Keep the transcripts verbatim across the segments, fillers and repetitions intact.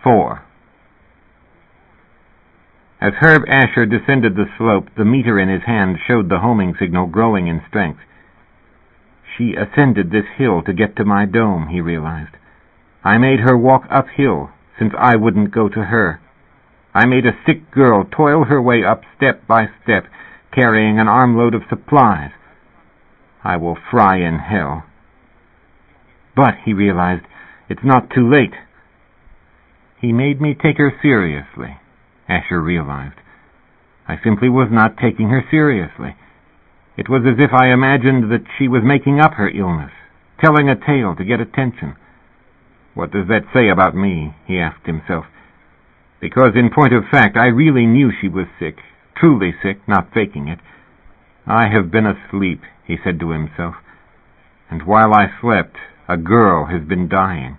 Four. As Herb Asher descended the slope, the meter in his hand showed the homing signal growing in strength. She ascended this hill to get to my dome, he realized. I made her walk uphill, since I wouldn't go to her. I made a sick girl toil her way up step by step, carrying an armload of supplies. I will fry in hell. But, he realized, it's not too late. He made me take her seriously, Asher realized. I simply was not taking her seriously. It was as if I imagined that she was making up her illness, telling a tale to get attention. What does that say about me, he asked himself. Because in point of fact, I really knew she was sick, truly sick, not faking it. I have been asleep, he said to himself, and while I slept, a girl has been dying.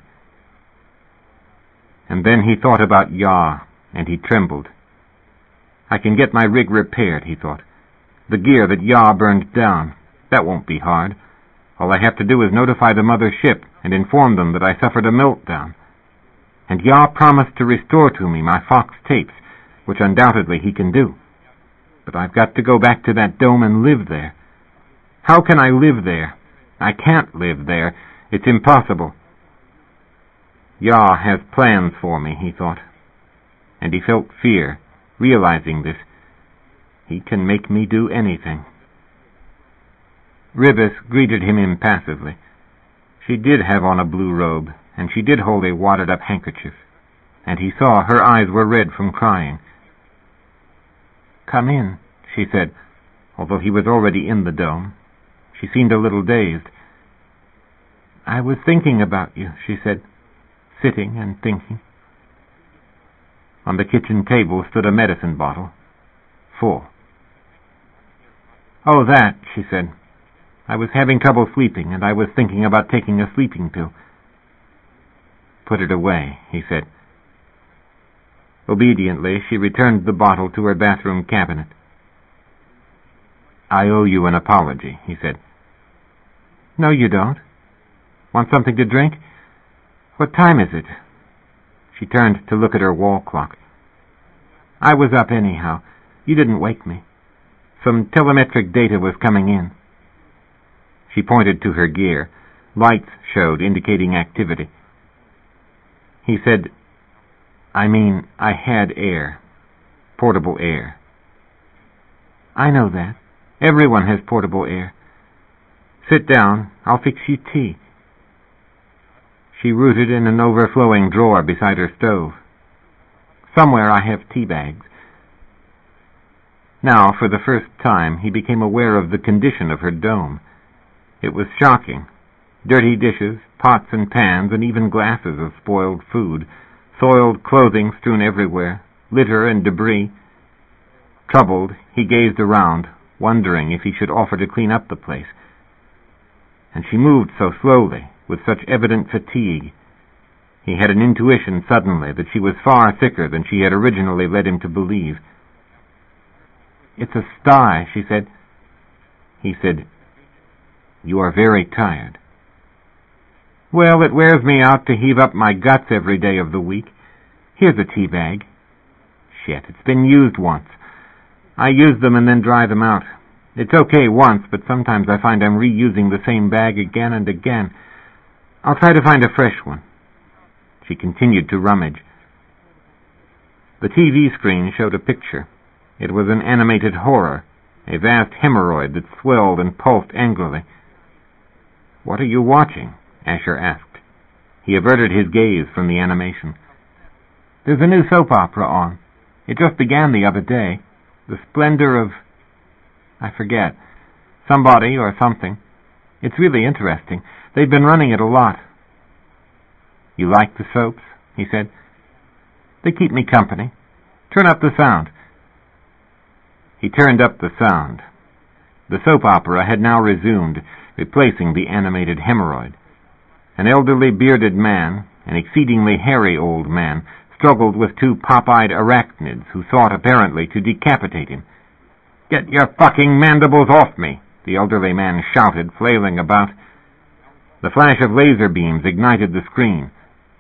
And then he thought about Yah, and he trembled. I can get my rig repaired, he thought. The gear that Yah burned down, that won't be hard. All I have to do is notify the mother ship and inform them that I suffered a meltdown. And Yah promised to restore to me my Fox tapes, which undoubtedly he can do. But I've got to go back to that dome and live there. How can I live there? I can't live there. It's impossible. Yah has plans for me, he thought. And he felt fear, realizing this. He can make me do anything. Ribis greeted him impassively. She did have on a blue robe, and she did hold a wadded-up handkerchief, and he saw her eyes were red from crying. "Come in," she said, although he was already in the dome. She seemed a little dazed. "I was thinking about you," she said, sitting and thinking. On the kitchen table stood a medicine bottle, full. "Oh, that," she said. "I was having trouble sleeping, and I was thinking about taking a sleeping pill." "Put it away," he said. Obediently, she returned the bottle to her bathroom cabinet. "I owe you an apology," he said. "No, you don't. Want something to drink? What time is it?" She turned to look at her wall clock. "I was up anyhow. You didn't wake me. Some telemetric data was coming in." She pointed to her gear. Lights showed, indicating activity. He said, "I mean, I had air. Portable air." "I know that. Everyone has portable air. Sit down. I'll fix you tea." She rooted in an overflowing drawer beside her stove. "Somewhere I have tea bags." Now, for the first time, he became aware of the condition of her dome. It was shocking. Dirty dishes, pots and pans, and even glasses of spoiled food, soiled clothing strewn everywhere, litter and debris. Troubled, he gazed around, wondering if he should offer to clean up the place. And she moved so slowly, with such evident fatigue. He had an intuition suddenly that she was far thicker than she had originally led him to believe. "It's a sty," she said. He said, "You are very tired." "Well, it wears me out to heave up my guts every day of the week. Here's a tea bag." "Shit, it's been used once. I use them and then dry them out. It's okay once, but sometimes I find I'm reusing the same bag again and again. I'll try to find a fresh one." She continued to rummage. The T V screen showed a picture. It was an animated horror, a vast hemorrhoid that swelled and pulsed angrily. "What are you watching?" Asher asked. He averted his gaze from the animation. "There's a new soap opera on. It just began the other day. The Splendor of... I forget. Somebody or something. It's really interesting. They've been running it a lot." "You like the soaps?" he said. "They keep me company. Turn up the sound." He turned up the sound. The soap opera had now resumed, replacing the animated hemorrhoid. An elderly bearded man, an exceedingly hairy old man, struggled with two pop-eyed arachnids who sought apparently to decapitate him. "Get your fucking mandibles off me!" the elderly man shouted, flailing about. The flash of laser beams ignited the screen.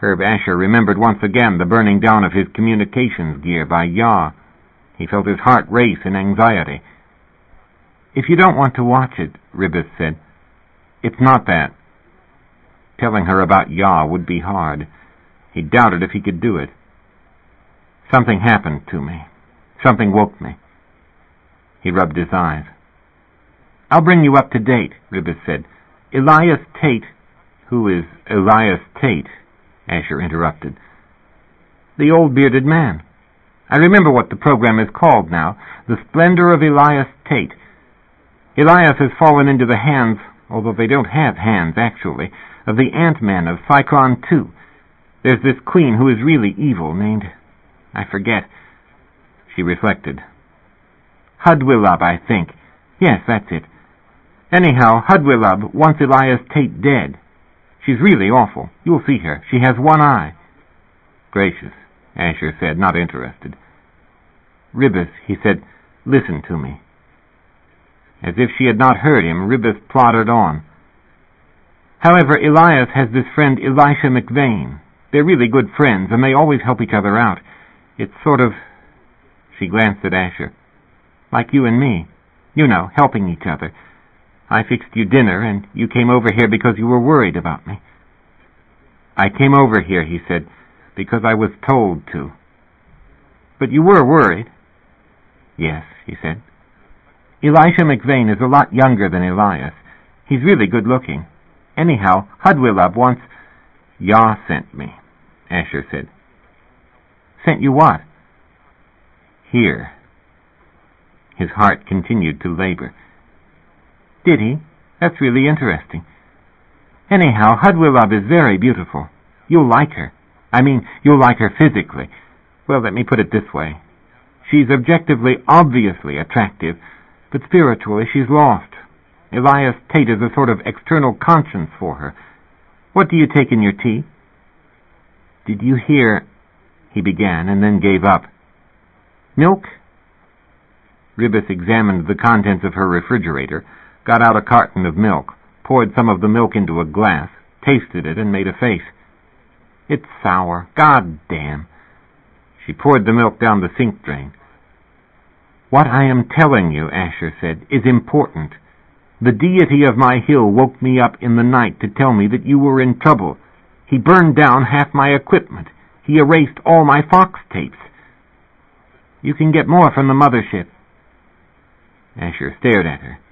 Herb Asher remembered once again the burning down of his communications gear by Yah. He felt his heart race in anxiety. "If you don't want to watch it," Ribbis said. "It's not that." Telling her about Yah would be hard. He doubted if he could do it. "Something happened to me. Something woke me." He rubbed his eyes. "I'll bring you up to date," Ribbis said. "Elias Tate—" "Who is Elias Tate?" Asher interrupted. "The old bearded man. I remember what the program is called now. The Splendor of Elias Tate. Elias has fallen into the hands, although they don't have hands, actually, of the Ant-Man of Cyclone two. There's this queen who is really evil, named... I forget." She reflected. "Hudwillub, I think. Yes, that's it. Anyhow, Hudwillub wants Elias Tate dead. She's really awful. You'll see her. She has one eye." "Gracious," Asher said, not interested. "Ribbis," he said, "listen to me." As if she had not heard him, Ribbis plodded on. "However, Elias has this friend Elisha McVane. They're really good friends, and they always help each other out. It's sort of..." She glanced at Asher. "Like you and me. You know, helping each other. I fixed you dinner, and you came over here because you were worried about me." "I came over here," he said, "because I was told to." "But you were worried." "Yes," he said. "Elisha McVane is a lot younger than Elias. He's really good-looking. Anyhow, Hudwillub wants..." "Yah sent me," Asher said. "Sent you what?" "Here." His heart continued to labor. "Did he? That's really interesting. Anyhow, Hudwillub is very beautiful. You'll like her. I mean, you'll like her physically. Well, let me put it this way. She's objectively, obviously attractive, but spiritually she's lost. Elias Tate is a sort of external conscience for her. What do you take in your tea?" "Did you hear..." he began, and then gave up. "Milk?" Ribbis examined the contents of her refrigerator, got out a carton of milk, poured some of the milk into a glass, tasted it, and made a face. "It's sour. God damn." She poured the milk down the sink drain. "What I am telling you," Asher said, "is important. The deity of my hill woke me up in the night to tell me that you were in trouble. He burned down half my equipment. He erased all my Fox tapes. You can get more from the mothership." Asher stared at her.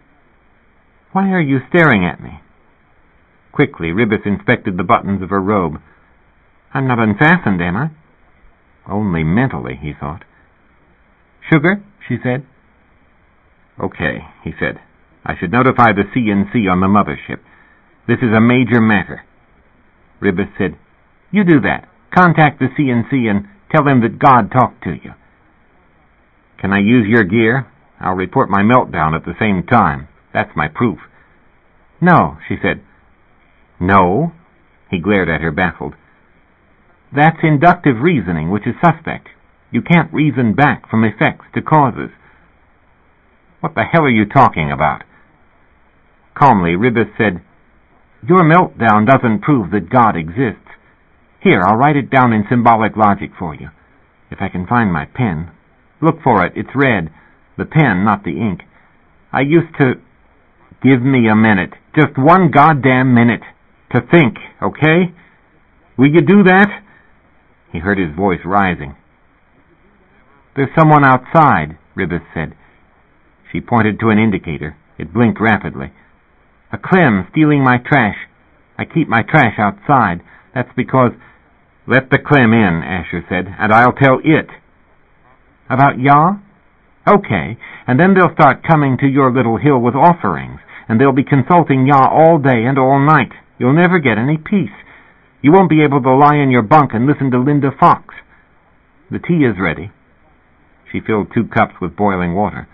"Why are you staring at me?" Quickly, Ribbis inspected the buttons of her robe. "I'm not unfastened, am I?" Only mentally, he thought. "Sugar?" she said. "Okay," he said. "I should notify the C N C on the mothership. This is a major matter." Ribbis said, "You do that. Contact the C N C and tell them that God talked to you." "Can I use your gear? I'll report my meltdown at the same time. That's my proof." "No," she said. "No?" He glared at her, baffled. "That's inductive reasoning, which is suspect. You can't reason back from effects to causes." "What the hell are you talking about?" Calmly, Ribbis said, "Your meltdown doesn't prove that God exists. Here, I'll write it down in symbolic logic for you. If I can find my pen. Look for it. It's red. The pen, not the ink. I used to..." "Give me a minute. Just one goddamn minute. To think, okay? Will you do that?" He heard his voice rising. "There's someone outside," Ribbis said. She pointed to an indicator. It blinked rapidly. "A Clem stealing my trash. I keep my trash outside. That's because..." "Let the Clem in," Asher said, "and I'll tell it." "About Yah? Okay, and then they'll start coming to your little hill with offerings, and they'll be consulting Yah all day and all night. You'll never get any peace. You won't be able to lie in your bunk and listen to Linda Fox. The tea is ready." She filled two cups with boiling water.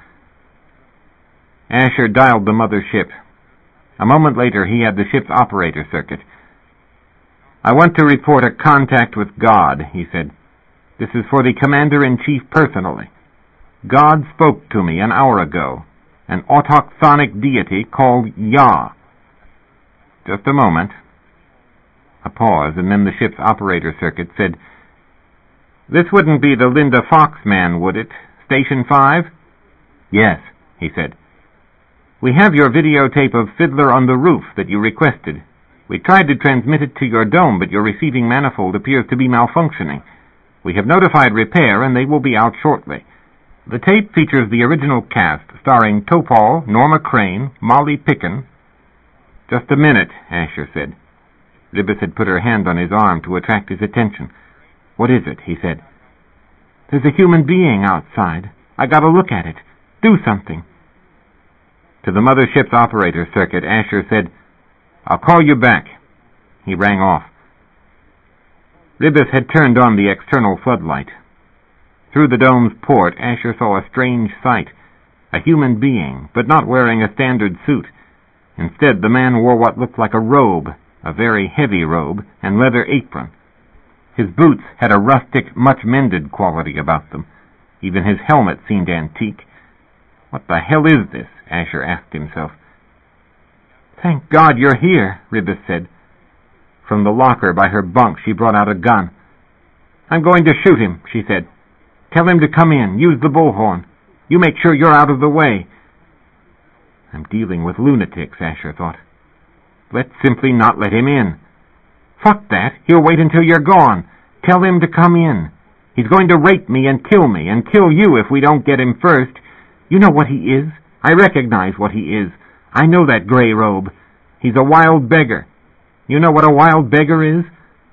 Asher dialed the mother ship. A moment later, he had the ship's operator circuit. "I want to report a contact with God," he said. "This is for the Commander-in-Chief personally. God spoke to me an hour ago, an autochthonic deity called Yah." "Just a moment." A pause, and then the ship's operator circuit said, "This wouldn't be the Linda Fox man, would it? Station five?" "Yes," he said. "We have your videotape of Fiddler on the Roof that you requested. We tried to transmit it to your dome, but your receiving manifold appears to be malfunctioning. We have notified repair, and they will be out shortly. The tape features the original cast, starring Topol, Norma Crane, Molly Pickin." "Just a minute," Asher said. Ribis had put her hand on his arm to attract his attention. "What is it?" he said. "There's a human being outside. I gotta look at it. Do something." To the mothership's operator circuit, Asher said, "I'll call you back." He rang off. Ribis had turned on the external floodlight. Through the dome's port, Asher saw a strange sight. A human being, but not wearing a standard suit. Instead, the man wore what looked like a robe, a very heavy robe, and leather apron. His boots had a rustic, much-mended quality about them. Even his helmet seemed antique. "What the hell is this?" Asher asked himself. "Thank God you're here," Ribis said. From the locker by her bunk, she brought out a gun. "I'm going to shoot him," she said. "Tell him to come in. Use the bullhorn. You make sure you're out of the way." I'm dealing with lunatics, Asher thought. Let's simply not let him in. Fuck that. He'll wait until you're gone. Tell him to come in. He's going to rape me and kill me, and kill you if we don't get him first. You know what he is. I recognize what he is. I know that gray robe. He's a wild beggar. You know what a wild beggar is?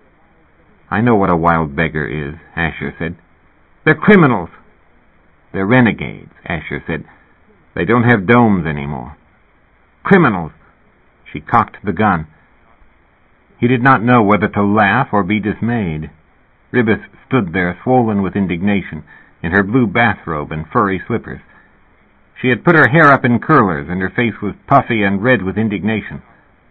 I know what a wild beggar is, Asher said. They're criminals. They're renegades, Asher said. They don't have domes anymore. Criminals. She cocked the gun. He did not know whether to laugh or be dismayed. Ribis stood there, swollen with indignation, in her blue bathrobe and furry slippers. She had put her hair up in curlers, and her face was puffy and red with indignation.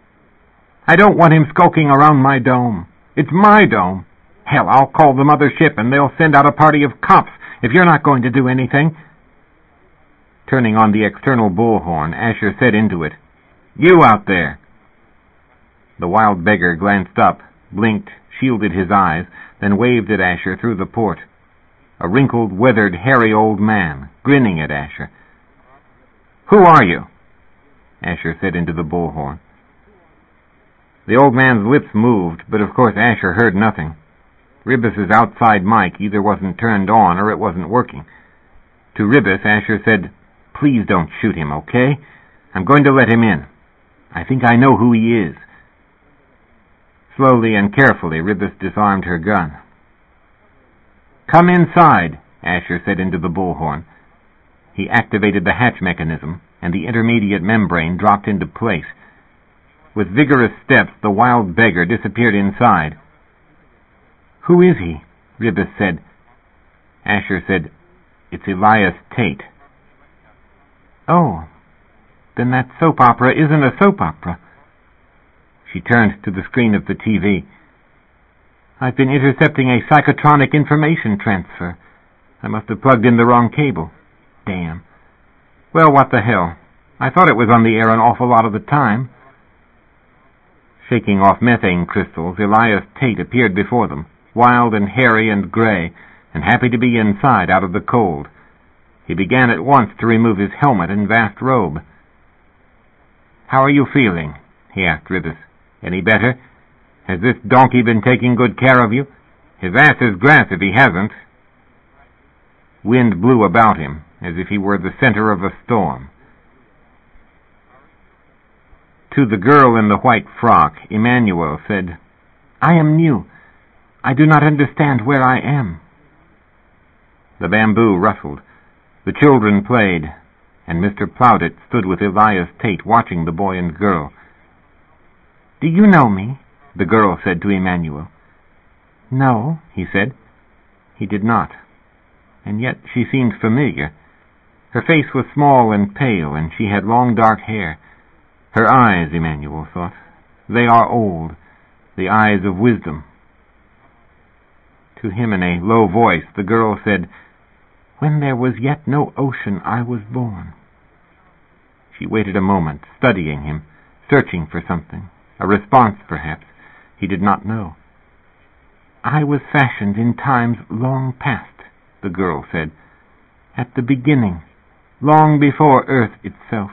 I don't want him skulking around my dome. It's my dome. Hell, I'll call the mother ship, and they'll send out a party of cops if you're not going to do anything. Turning on the external bullhorn, Asher said into it, You out there! The wild beggar glanced up, blinked, shielded his eyes, then waved at Asher through the port. A wrinkled, weathered, hairy old man, grinning at Asher. Who are you? Asher said into the bullhorn. The old man's lips moved, but of course Asher heard nothing. Ribis's outside mic either wasn't turned on or it wasn't working. To Ribis, Asher said, Please don't shoot him, okay? I'm going to let him in. I think I know who he is. Slowly and carefully, Ribis disarmed her gun. Come inside, Asher said into the bullhorn. He activated the hatch mechanism, and the intermediate membrane dropped into place. With vigorous steps, the wild beggar disappeared inside. Who is he? Ribis said. Asher said, It's Elias Tate. Oh, then that soap opera isn't a soap opera. She turned to the screen of the T V. I've been intercepting a psychotronic information transfer. I must have plugged in the wrong cable. Damn. Well, what the hell? I thought it was on the air an awful lot of the time. Shaking off methane crystals, Elias Tate appeared before them, wild and hairy and gray, and happy to be inside out of the cold. He began at once to remove his helmet and vast robe. How are you feeling? He asked Ribis. Any better? Has this donkey been taking good care of you? His ass is grass if he hasn't. Wind blew about him, as if he were the center of a storm. To the girl in the white frock, Emmanuel said, I am new. I do not understand where I am. The bamboo rustled. The children played, and Mister Plowdett stood with Elias Tate watching the boy and girl. Do you know me? The girl said to Emmanuel. No, he said. He did not. And yet she seemed familiar. Her face was small and pale, and she had long dark hair. Her eyes, Emmanuel thought, they are old, the eyes of wisdom. To him in a low voice, the girl said, When there was yet no ocean, I was born. She waited a moment, studying him, searching for something, a response perhaps, He did not know. "I was fashioned in times long past," the girl said, "at the beginning, long before earth itself."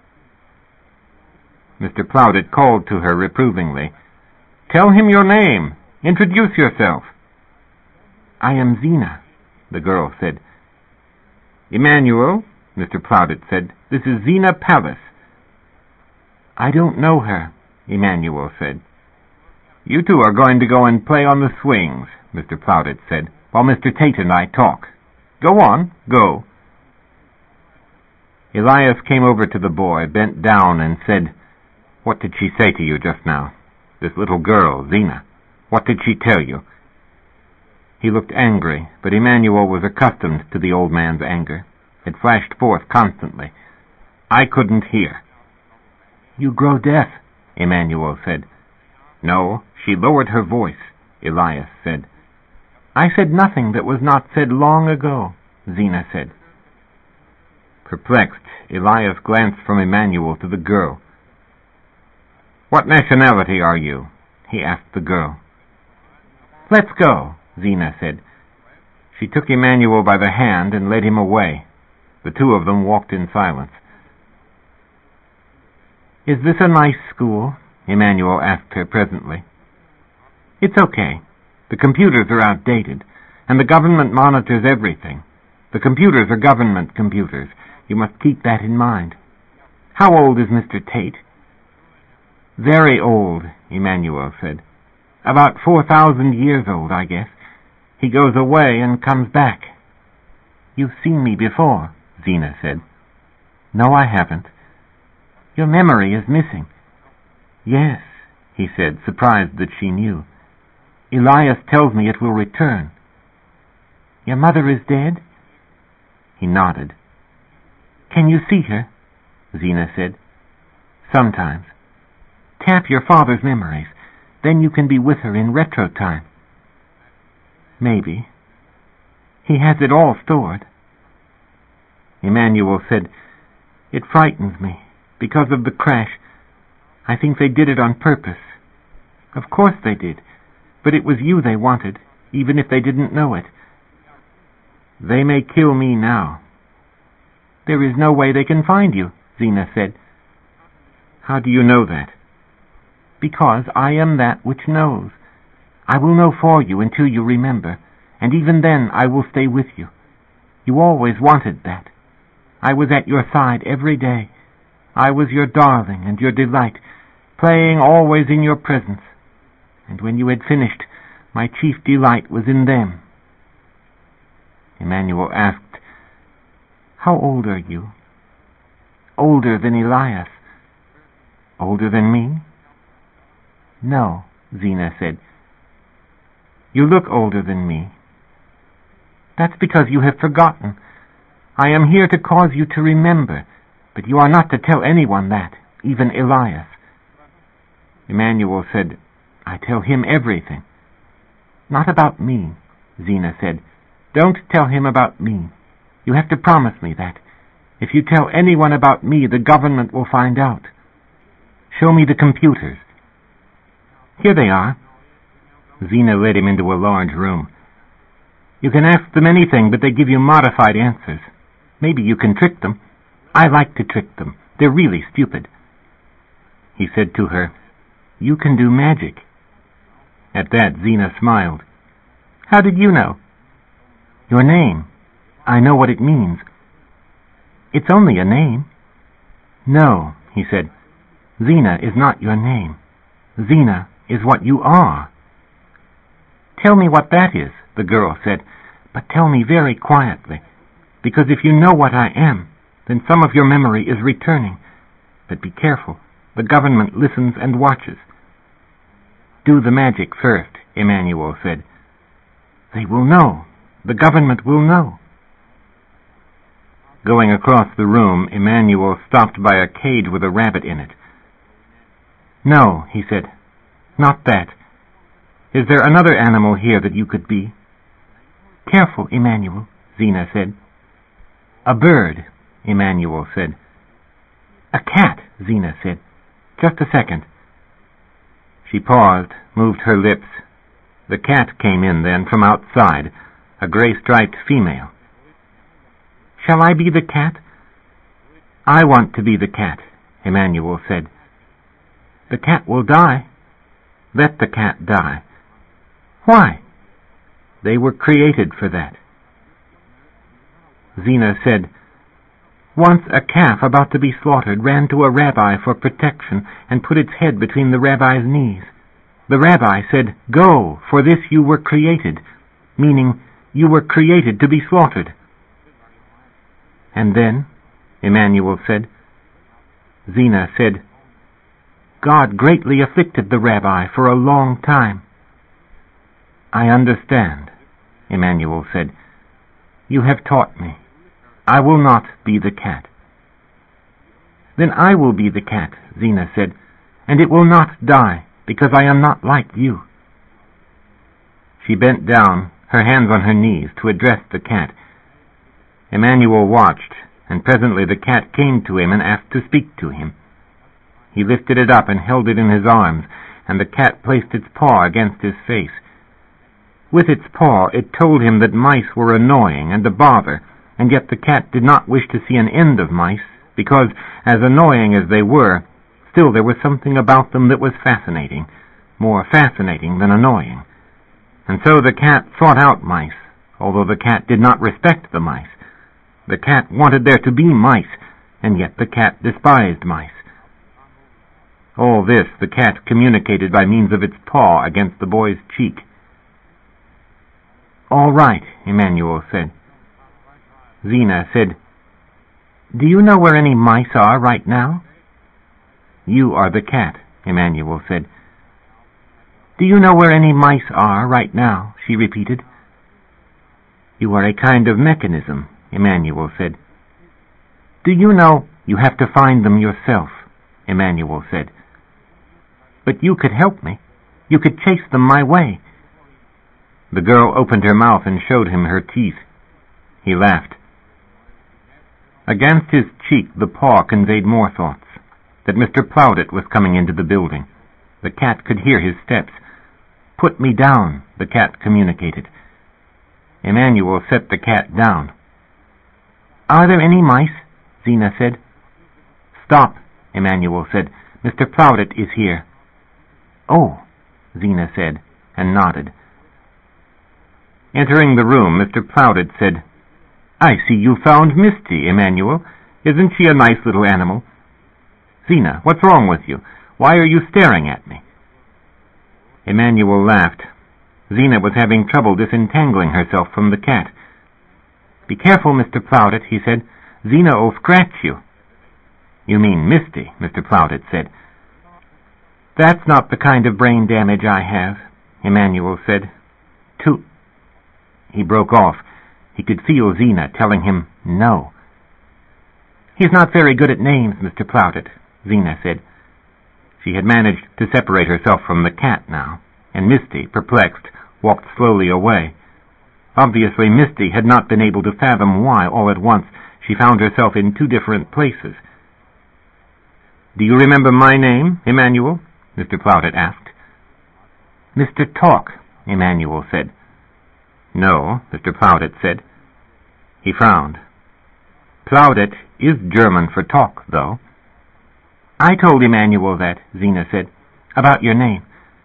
Mister Plowditt called to her reprovingly. "Tell him your name. Introduce yourself." "I am Zena," the girl said. "Emmanuel," Mister Plowditt said, "this is Zena Pallas." "I don't know her," Emmanuel said. "You two are going to go and play on the swings," Mister Plowditt said, "while Mister Tate and I talk. Go on, go." Elias came over to the boy, bent down, and said, "What did she say to you just now? This little girl, Zena. What did she tell you?" He looked angry, but Emmanuel was accustomed to the old man's anger. It flashed forth constantly. "I couldn't hear." "You grow deaf," Emmanuel said. "No, she lowered her voice," Elias said. "I said nothing that was not said long ago," Zena said. Perplexed, Elias glanced from Emmanuel to the girl. "What nationality are you?" he asked the girl. "Let's go," Zena said. She took Emmanuel by the hand and led him away. The two of them walked in silence. "Is this a nice school?" Emmanuel asked her presently. "It's okay. The computers are outdated, and the government monitors everything. The computers are government computers. You must keep that in mind. How old is Mister Tate?" "Very old," Emmanuel said. "About four thousand years old, I guess. He goes away and comes back." "You've seen me before," Zena said. "No, I haven't." "Your memory is missing." "Yes," he said, surprised that she knew. "Elias tells me it will return." "Your mother is dead?" He nodded. "Can you see her?" Zena said. "Sometimes." "Tap your father's memories. Then you can be with her in retro time." "Maybe. He has it all stored." Emmanuel said, "It frightens me. Because of the crash. I think they did it on purpose." "Of course they did. But it was you they wanted, even if they didn't know it." "They may kill me now." "There is no way they can find you," Zena said. "How do you know that?" "Because I am that which knows. I will know for you until you remember, and even then I will stay with you. You always wanted that. I was at your side every day. I was your darling and your delight, playing always in your presence. And when you had finished, my chief delight was in them." Emmanuel asked, "How old are you?" "Older than Elias." "Older than me?" "No," Zena said. "You look older than me." "That's because you have forgotten. I am here to cause you to remember, but you are not to tell anyone that, even Elias." Emmanuel said, "I tell him everything." "Not about me," Zena said. "Don't tell him about me. You have to promise me that. If you tell anyone about me, the government will find out. Show me the computers." "Here they are." Zena led him into a large room. "You can ask them anything, but they give you modified answers. Maybe you can trick them. I like to trick them. They're really stupid." He said to her, "You can do magic." At that, Zena smiled. "How did you know?" "Your name. I know what it means." "It's only a name." "No," he said. "Zena is not your name. Zena is what you are." "Tell me what that is," the girl said, "but tell me very quietly, because if you know what I am, then some of your memory is returning. But be careful. The government listens and watches." "Do the magic first," Emmanuel said. "They will know. The government will know." Going across the room, Emmanuel stopped by a cage with a rabbit in it. "No," he said, "not that. Is there another animal here that you could be?" "Careful, Emmanuel," Zena said. "A bird," Emmanuel said. "A cat," Zena said. "Just a second." She paused, moved her lips. The cat came in then from outside, a gray-striped female. "Shall I be the cat?" "I want to be the cat," Emmanuel said. "The cat will die." "Let the cat die." "Why?" "They were created for that." Zena said, "Once a calf about to be slaughtered ran to a rabbi for protection and put its head between the rabbi's knees. The rabbi said, 'Go, for this you were created,' meaning you were created to be slaughtered." "And then?" Emmanuel said. Zena said, "God greatly afflicted the rabbi for a long time." "I understand," Emmanuel said. "You have taught me. I will not be the cat." "Then I will be the cat," Zena said, "and it will not die, because I am not like you." She bent down, her hands on her knees, to address the cat. Emmanuel watched, and presently the cat came to him and asked to speak to him. He lifted it up and held it in his arms, and the cat placed its paw against his face. With its paw it told him that mice were annoying and a bother, and yet the cat did not wish to see an end of mice, because, as annoying as they were, still there was something about them that was fascinating, more fascinating than annoying. And so the cat sought out mice, although the cat did not respect the mice. The cat wanted there to be mice, and yet the cat despised mice. All this the cat communicated by means of its paw against the boy's cheek. "All right," Emmanuel said. Zena said, "Do you know where any mice are right now?" "You are the cat," Emmanuel said. "Do you know where any mice are right now?" she repeated. "You are a kind of mechanism," Emmanuel said. "Do you know you have to find them yourself?" Emmanuel said. "But you could help me. You could chase them my way." The girl opened her mouth and showed him her teeth. He laughed. Against his cheek the paw conveyed more thoughts, that Mister Plowdett was coming into the building. The cat could hear his steps. "Put me down," the cat communicated. Emmanuel set the cat down. "Are there any mice?" Zena said. "Stop," Emmanuel said. "Mister Plowdett is here." "Oh," Zena said, and nodded. Entering the room, Mister Plowdett said, "I see you found Misty, Emmanuel. Isn't she a nice little animal?" "Zena, what's wrong with you? Why are you staring at me?" Emmanuel laughed. Zena was having trouble disentangling herself from the cat. "Be careful, Mister Plowdett," he said. "Zena'll scratch you." "You mean Misty," Mister Plowdett said. "That's not the kind of brain damage I have," Emmanuel said. "Toot." He broke off. He could feel Zena telling him no. "He's not very good at names, Mister Plowdett," Zena said. She had managed to separate herself from the cat now, and Misty, perplexed, walked slowly away. Obviously Misty had not been able to fathom why, all at once, she found herself in two different places. "Do you remember my name, Emmanuel?" Mister Plowdett asked. "Mister Talk," Emmanuel said. "No," Mister Plowdett said. He frowned. "Plowdett is German for talk, though." "I told Emmanuel that," Zena said, "about your name."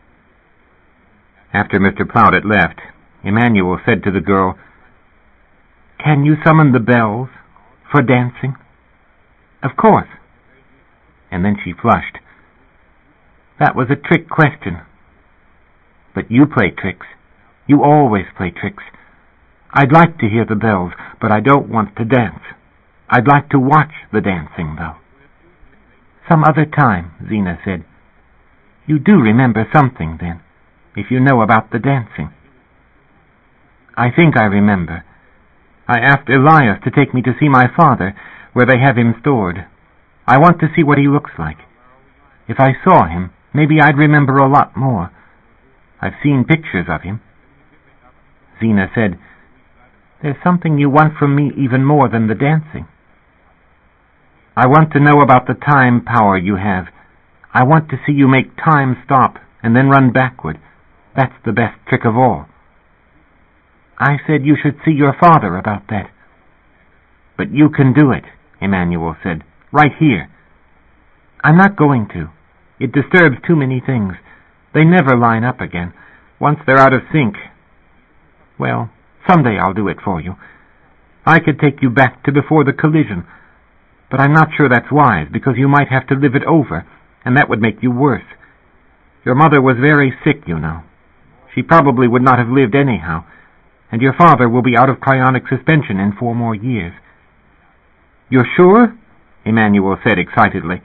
After Mister Plowdett left, Emmanuel said to the girl, "Can you summon the bells for dancing?" "Of course." And then she flushed. "That was a trick question." "But you play tricks. You always play tricks. I'd like to hear the bells, but I don't want to dance. I'd like to watch the dancing, though." "Some other time," Zena said. "You do remember something, then, if you know about the dancing." "I think I remember. I asked Elias to take me to see my father, where they have him stored. I want to see what he looks like. If I saw him, maybe I'd remember a lot more. I've seen pictures of him." Zena said, "There's something you want from me even more than the dancing." "I want to know about the time power you have. I want to see you make time stop and then run backward. That's the best trick of all." "I said you should see your father about that." "But you can do it," Emmanuel said, "right here." "I'm not going to. It disturbs too many things. They never line up again. Once they're out of sync. Well, someday I'll do it for you. I could take you back to before the collision, but I'm not sure that's wise, because you might have to live it over, and that would make you worse. Your mother was very sick, you know. She probably would not have lived anyhow, and your father will be out of cryonic suspension in four more years." "You're sure?" Emmanuel said excitedly.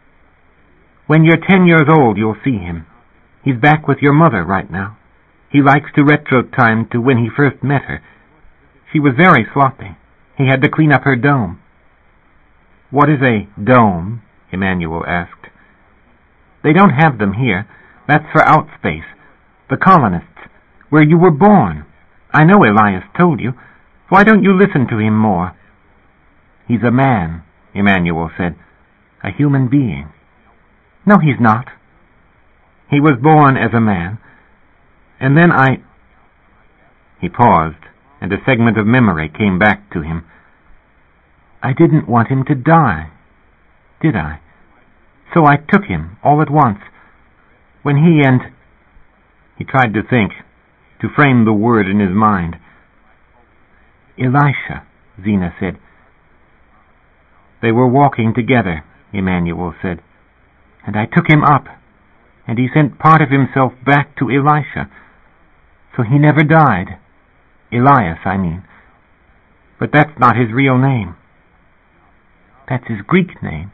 "When you're ten years old, you'll see him. He's back with your mother right now. He likes to retro-time to when he first met her. She was very sloppy. He had to clean up her dome." "What is a dome?" Emmanuel asked. "They don't have them here. That's for outspace. The colonists, where you were born. I know Elias told you. Why don't you listen to him more?" "He's a man," Emmanuel said. "A human being." "No, he's not." "He was born as a man. And then I—" He paused, and a segment of memory came back to him. "I didn't want him to die, did I? So I took him all at once. When he and—" He tried to think, to frame the word in his mind. "Elisha," Zena said. "They were walking together," Emmanuel said, "and I took him up, and he sent part of himself back to Elisha. So he never died. Elias, I mean. But that's not his real name." "That's his Greek name."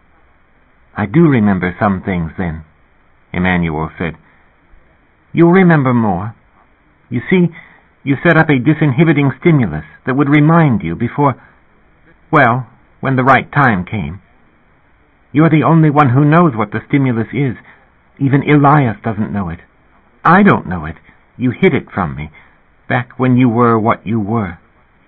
"I do remember some things then," Emmanuel said. "You'll remember more. You see, you set up a disinhibiting stimulus that would remind you before, well, when the right time came. You're the only one who knows what the stimulus is. Even Elias doesn't know it. I don't know it. You hid it from me, back when you were what you were."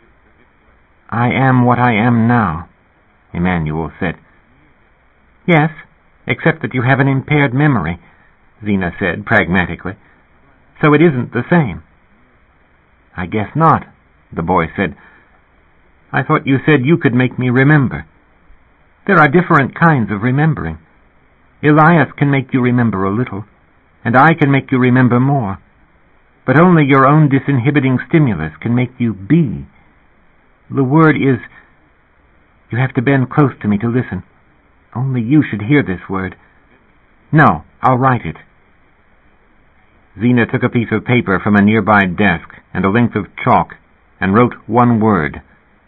"I am what I am now," Emmanuel said. "Yes, except that you have an impaired memory," Zena said pragmatically. "So it isn't the same." "I guess not," the boy said. "I thought you said you could make me remember." "There are different kinds of remembering. Elias can make you remember a little, and I can make you remember more. But only your own disinhibiting stimulus can make you be. The word is... You have to bend close to me to listen. Only you should hear this word. No, I'll write it." Zena took a piece of paper from a nearby desk and a length of chalk and wrote one word.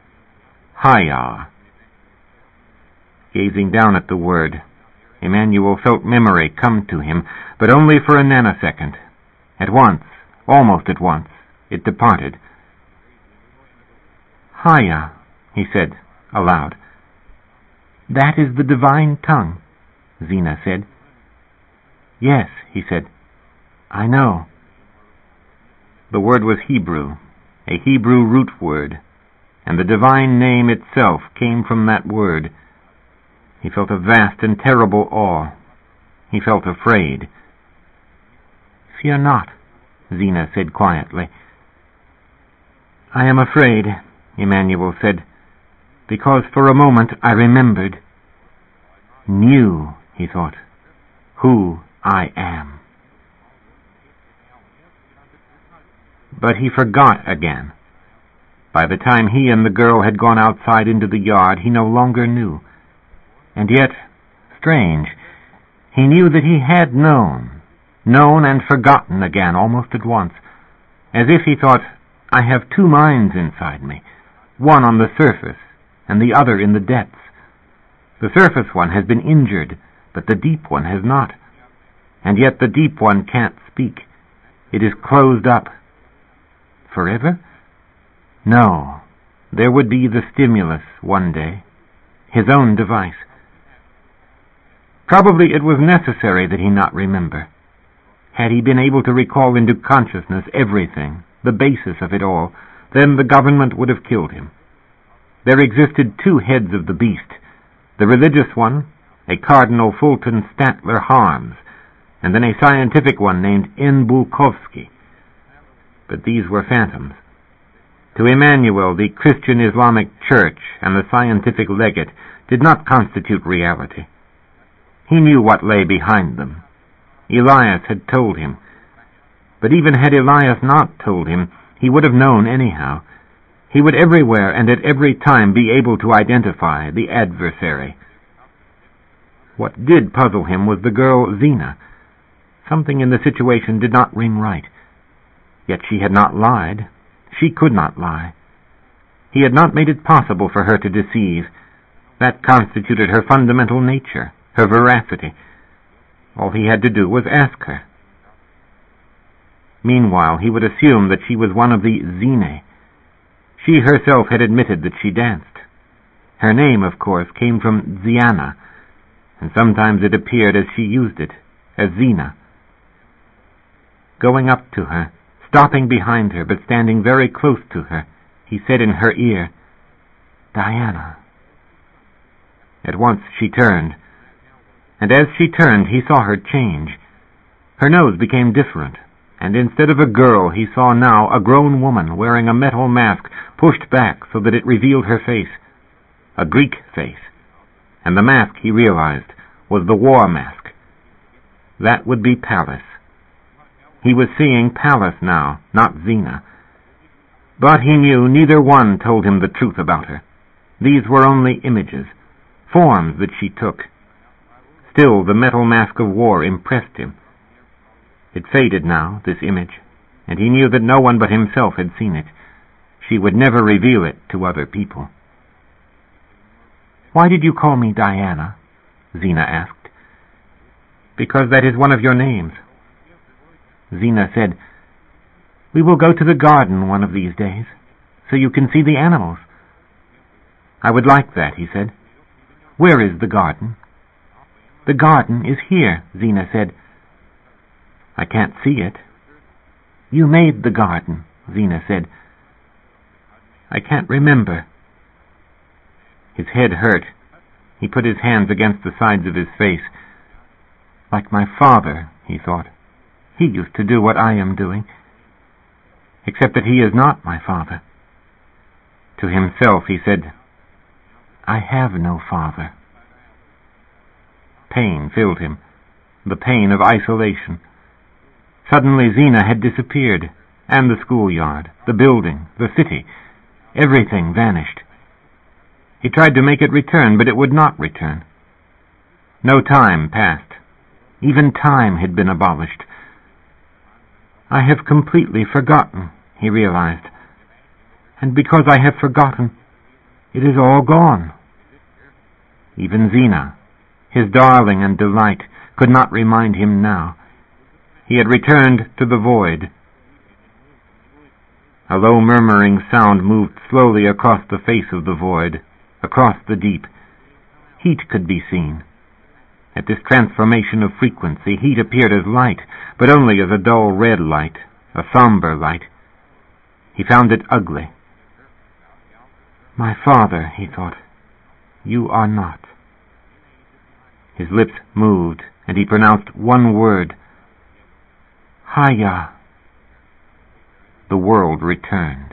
Haya. Gazing down at the word, Emmanuel felt memory come to him, but only for a nanosecond. At once, almost at once, it departed. "Haya," he said, aloud. "That is the divine tongue," Zena said. "Yes," he said, "I know." The word was Hebrew, a Hebrew root word, and the divine name itself came from that word. He felt a vast and terrible awe. He felt afraid. "Fear not," Zena said quietly. "I am afraid," Emmanuel said, "because for a moment I remembered. Knew," he thought, "who I am." But he forgot again. By the time he and the girl had gone outside into the yard, he no longer knew. And yet, strange, he knew that he had known, known and forgotten again almost at once, as if he thought, "I have two minds inside me, one on the surface and the other in the depths. The surface one has been injured, but the deep one has not. And yet the deep one can't speak. It is closed up. Forever? No. There would be the stimulus one day, his own device. Probably it was necessary that he not remember. Had he been able to recall into consciousness everything, the basis of it all, then the government would have killed him. There existed two heads of the beast, the religious one, a Cardinal Fulton Statler Harms, and then a scientific one named N. Bulkovsky. But these were phantoms. To Emmanuel, the Christian Islamic Church and the scientific legate did not constitute reality. He knew what lay behind them. Elias had told him. But even had Elias not told him, he would have known anyhow. He would everywhere and at every time be able to identify the adversary. What did puzzle him was the girl Zena. Something in the situation did not ring right. Yet she had not lied. She could not lie. He had not made it possible for her to deceive. That constituted her fundamental nature, her veracity. All he had to do was ask her. Meanwhile, he would assume that she was one of the Zenae. She herself had admitted that she danced. Her name, of course, came from Ziana, and sometimes it appeared as she used it, as Zena. Going up to her, stopping behind her, but standing very close to her, he said in her ear, "Diana." At once she turned, and as she turned he saw her change. Her nose became different, and instead of a girl he saw now a grown woman wearing a metal mask pushed back so that it revealed her face, a Greek face, and the mask, he realized, was the war mask. That would be Pallas. He was seeing Pallas now, not Zena. But he knew neither one told him the truth about her. These were only images, forms that she took. Still, the metal mask of war impressed him. It faded now, this image, and he knew that no one but himself had seen it. She would never reveal it to other people. "Why did you call me Diana?" Zena asked. "Because that is one of your names." Zena said, "We will go to the garden one of these days, so you can see the animals." "I would like that," he said. "Where is the garden?" "The garden is here," Zena said. "I can't see it." "You made the garden," Zena said. "I can't remember." His head hurt. He put his hands against the sides of his face. "Like my father," he thought. "He used to do what I am doing. Except that he is not my father." To himself he said, "I have no father." Pain filled him, the pain of isolation. Suddenly Zena had disappeared, and the schoolyard, the building, the city, everything vanished. He tried to make it return, but it would not return. No time passed. Even time had been abolished. "I have completely forgotten," he realized. "And because I have forgotten, it is all gone." Even Zena, his darling and delight, could not remind him now. He had returned to the void. A low murmuring sound moved slowly across the face of the void, across the deep. Heat could be seen. At this transformation of frequency, heat appeared as light, but only as a dull red light, a somber light. He found it ugly. "My father," he thought, "you are not." His lips moved, and he pronounced one word, "Haya." The world returned.